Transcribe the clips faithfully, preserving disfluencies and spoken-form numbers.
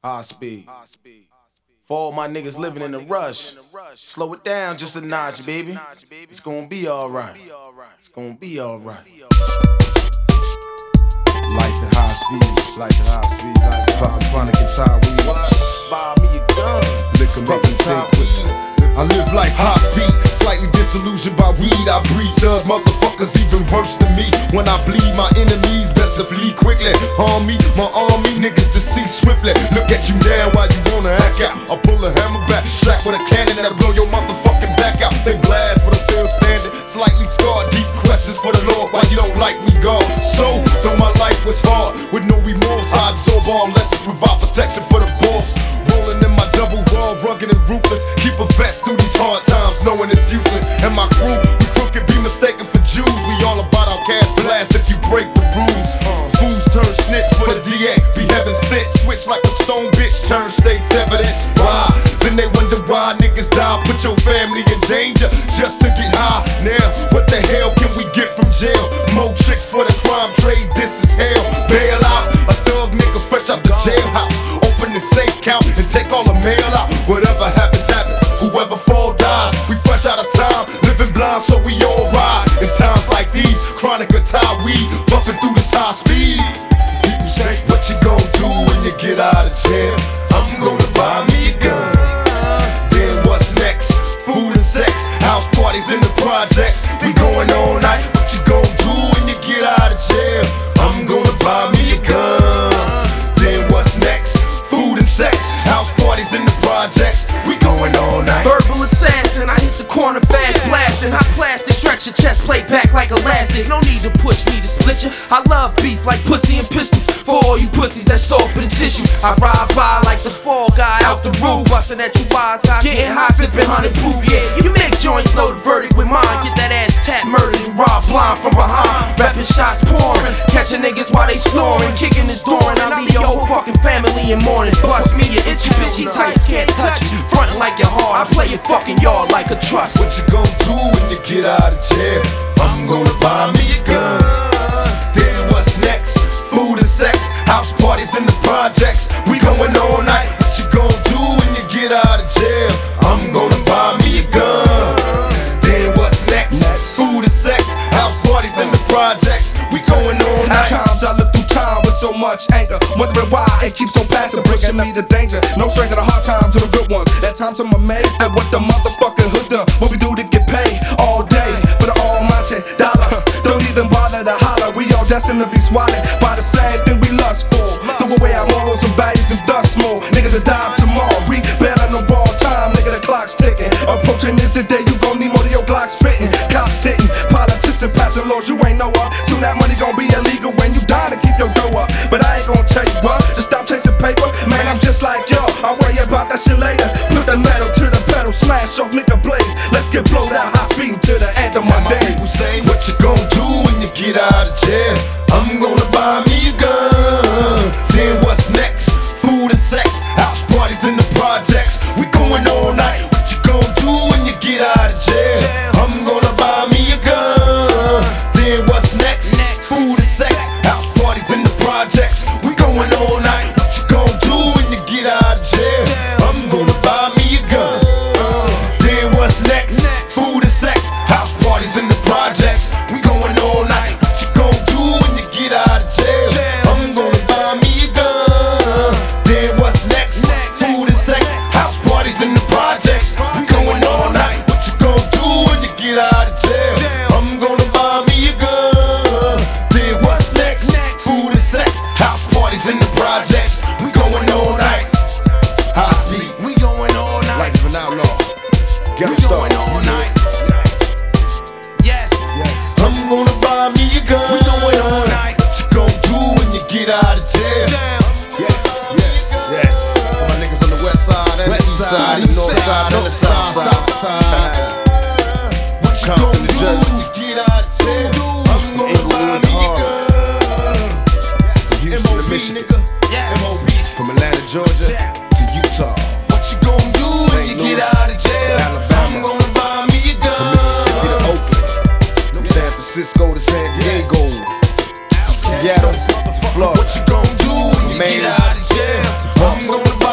High speed. For all my niggas living in a rush, slow it down just a notch, baby. It's gonna be alright. It's gonna be alright. Life at high speed, life at high speed, life at fucking chronic and tie weed. Buy me a gun. Liquor make me think quicker. I live life high speed, slightly disillusioned by weed. I breathe thug motherfuckers even worse than me. When I bleed my enemies, best to flee quickly. Harm me, my army, niggas deceased swiftly. Look at you now while you wanna act out. I'll pull a hammer back, strap with a cannon that'll blow your motherfucking back out. They blast but I'm still standing, slightly scarred. Deep questions for the Lord, why you don't like me, God? So, though my life was hard, with no remorse, I absorb all lessons, provide protection for the boss. Rolling in my double wall, rugged and ruthless. Keep a vest through these hard times, knowing it's useless. And my crew, we crooked, be mistaken for Jews. We all about our cash blast if you break the rules. Fools turn snitch for the D A, be heaven sent. Switch like a stone bitch, turn state's evidence. Why? Then they wonder why niggas die. Put your family in danger just to get high. Now, what the hell can we get from jail? More tricks for the crime trade, this is hell. Bail out, a thug nigga fresh out the jailhouse. Open the safe count and take all the mail out. Whatever happens, happens. Whoever fall dies. We fresh out of time, living blind, so we all ride. In times like these, chronic or tie weed, buffing through this high speed. People say, what you gon' do when you get out of jail? I'm gonna buy me a gun. Then what's next? Food and sex, house parties in the projects. We going all night. What you gon' do when you get out of jail? I'm gonna buy me a gun. Then what's next? Food and sex, house parties in the projects. We going all night. Verbal assassin, I hit the corner fast, blasting. Hot plastic, stretch your chest plate back like elastic. No need to push me to split you. I love beef like pussy and pistols. For all you pussies that's soft in tissue, I ride by like the fall guy out the roof, bustin' at you wise guys, getting high, sipping hundred proof. Yeah, you make joints, know the verdict with mine. Get that ass tap murdered and rob blind from behind. Rapping shots pouring, catching niggas while they snoring, kicking his door and I leave your whole fucking family in mourning. Bust me, you itchy bitchy types can't touch you. Frontin' like you're hard, I play your fucking yard like a trust. What you gon' do when you get out of jail? I'm gonna buy me a gun. Then what's next? Food and sex, house parties in the projects. We going all night. What you gon' do when you get out of jail? I'm gonna buy me a gun. Then what's next? Food and sex, house parties in the projects. We going all night. At times I look through time with so much anger, wondering why it keeps on passing, bringing me to danger. No stranger to hard times to the good ones. At times I'm amazed at what the motherfucking hood done. What we do to get paid all day for the almighty dollar. Don't even bother to holler. We all destined to be swallowed by the same thing we lust for. Throw away our morals and values and dust more. Niggas will die tomorrow. We better no ball time. Nigga, the clock's ticking. Approaching is the day you gon' need more of your Glocks fitting. Cops hitting, politicians passing laws you ain't know of. Soon that money gon' be illegal when you die to keep your dough up. But I ain't gon' tell you what, just stop chasing paper. Man, I'm just like yo, I'll worry about that shit later. Put the metal to the pedal, smash off nigga blades. Let's get blowed out high speed to the end of my day. People say, what you gon' do when you get out of jail? I'm gonna buy me a gun. Then what's next? Food and sex, house parties in the projects. We going all night. What you gon' do when you get out of jail? I'm gonna buy me a gun. Then what's next? Food and sex, house parties in the projects. We going all night. What you gon' do when you get out of jail? I'm gonna buy me a gun. Then what's next? Food and sex, house parties in the projects. We going all night. What you gon' do when you get out of jail? I'm gonna buy me a gun. Then what's next? Food and sex, house parties in the projects. We going all night. What you gon' do when you get out of jail? I'm gonna buy me a gun. Then what's next? Food and sex, house parties in the projects. We going all night. High speed, We going all night. life of an outlaw. Get We him going started. all night. Yes. I'm gonna buy me a gun. We going all night. What you gon' do when you get out of jail? Yes, yes, yes. For my niggas on the west side and the east side, the north side and the south side. What you gon' do when you get out of jail? I'm gonna buy me a gun. From Houston to Michigan, Yes. from Atlanta, Georgia to Utah. What you gon' do when you get out of jail? Alabama. I'm gonna buy me a From Mississippi to gun. Oakland, from San Francisco to San Diego, Seattle, Florida. What you gon' do when you Maine get out of jail? I'm gonna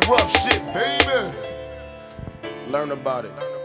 rough shit, baby. Learn about it.